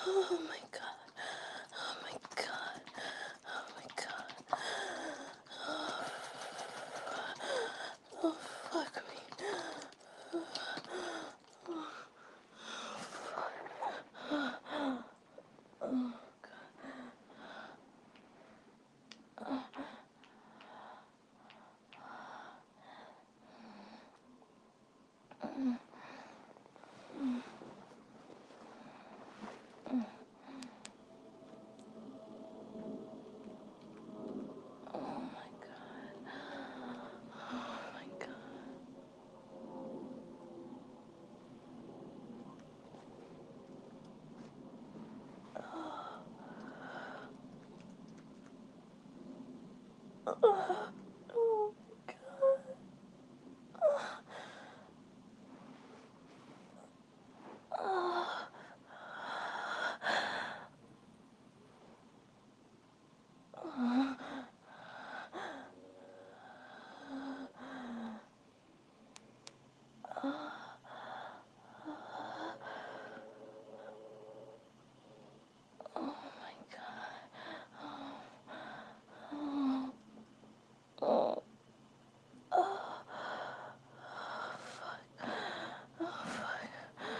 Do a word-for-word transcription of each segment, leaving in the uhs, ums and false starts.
Oh my god. Oh my god. Oh my god. Oh, fuck me. Oh my god. Oh my god. Oh, oh my god. Oh, oh my god. Oh, oh, oh, oh, fuck.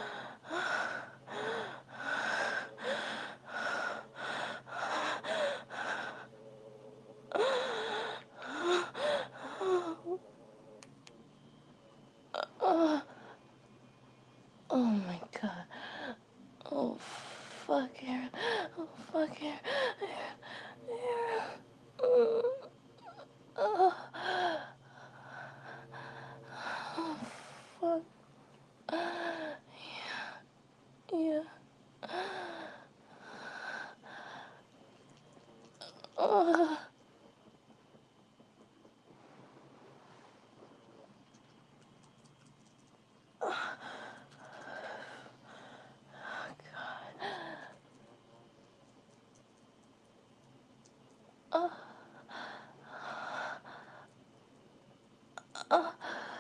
Oh, oh my god. Oh, fuck, Aaron. Oh, fuck, Aaron. Aaron. Aaron. Oh, oh, fuck. Yeah. Oh, God. Oh, oh,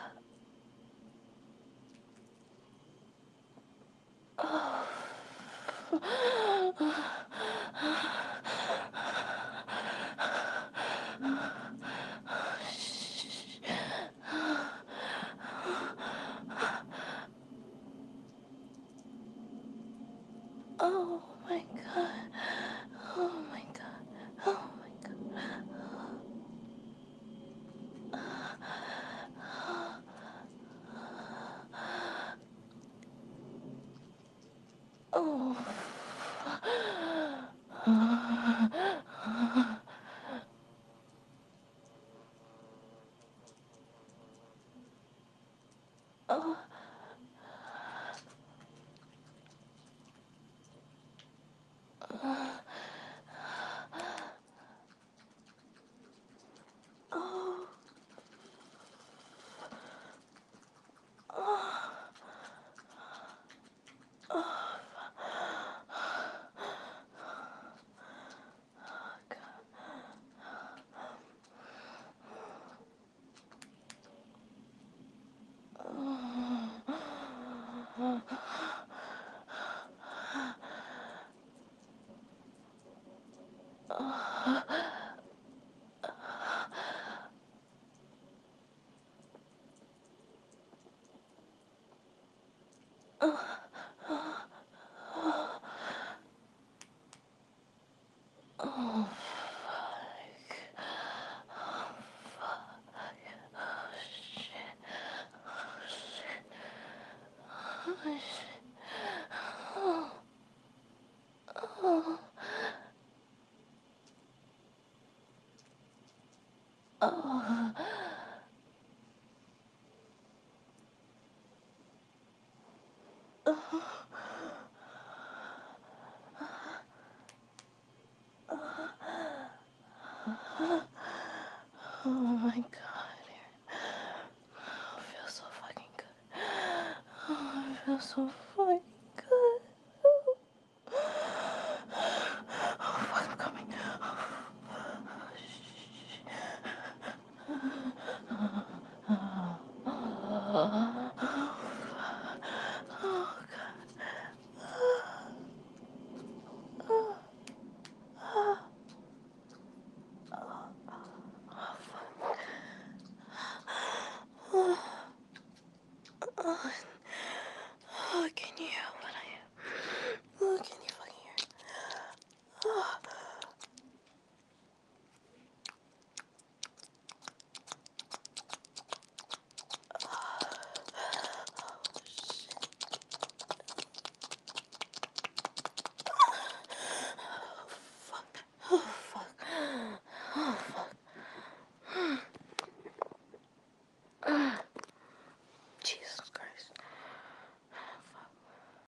oh my god. Oh my god. Oh my god. Oh. Oh. Oh. Oh, fuck. Oh, shit. Oh, shit. Oh, shit. Oh, oh, oh, oh my god. Oh, it feels so fucking good. Oh, it feels so fucking